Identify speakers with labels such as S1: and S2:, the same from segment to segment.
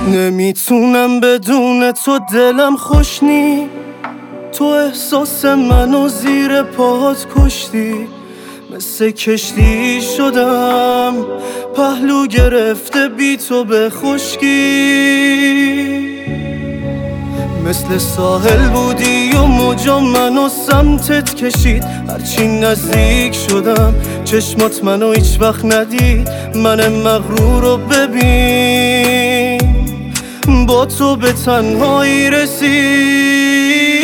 S1: نمیتونم بدون تو دلم خوش نی. تو احساس منو زیر پاهات کشتی. مثل کشتی شدم پهلو گرفته بی تو به خشکی. مثل ساحل بودی و موجا منو سمتت کشید. هرچی نزدیک شدم چشمات منو هیچ وقت ندید. من مغرور رو ببین با تو به تنهایی رسید.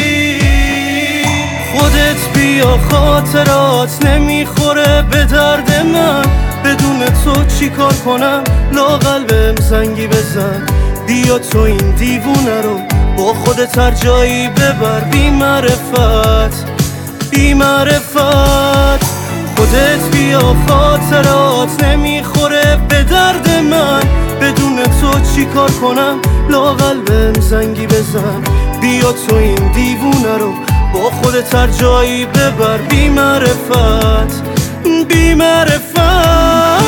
S1: خودت بیا خاطرات نمیخوره به درد من. بدون تو چی کار کنم لااقل بهم زنگی بزن. بیا تو این دیوونه رو با خودت هر جایی ببر. بی معرفت بی معرفت. خودت بیا خاطرات نمیخوره به درد من. بدون تو چی کار کنم لااقل بهم زنگی بزن. بیا تو این دیوونه رو با خودت هر جایی ببر. بی معرفت بی معرفت.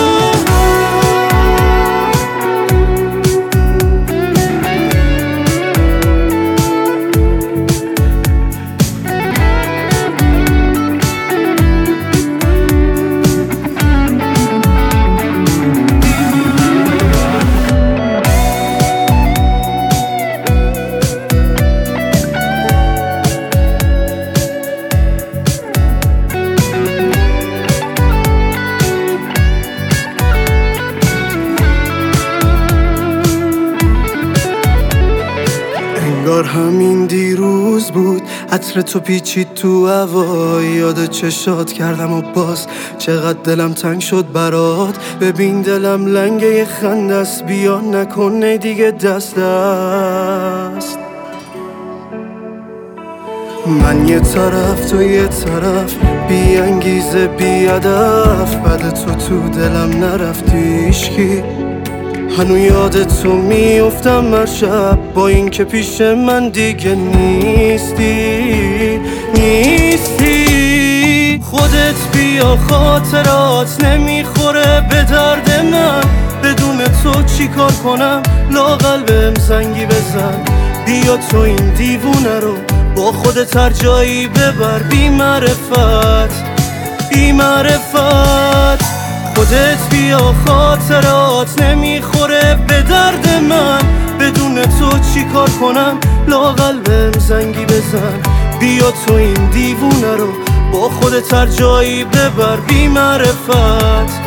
S1: انگار همین دیروز بود عطر تو پیچید تو هوا. یاد چشات کردم و باز چقدر دلم تنگ شد برات. ببین دلم لنگه خنده است. بیا نکنه دیگه دست دست. من یه طرف تو یه طرف بی انگیزه بی هدف. بعد تو دلم نرفتی هیچکی. هنو یاد تو میافتم هر شب با این که پیش من دیگه نیستی. خودت بیا خاطرات نمیخوره به درد من. بدون تو چی کار کنم لااقل بهم زنگی بزن. بیا تو این دیوونه رو با خودت هر جایی ببر. بی معرفت بی معرفت. خودت بیا خاطرات نمیخوره به درد من. بدون تو چی کار کنم لااقل بهم زنگی بزن. بیا تو این دیوونه رو با خودت هر جایی ببر. بی معرفت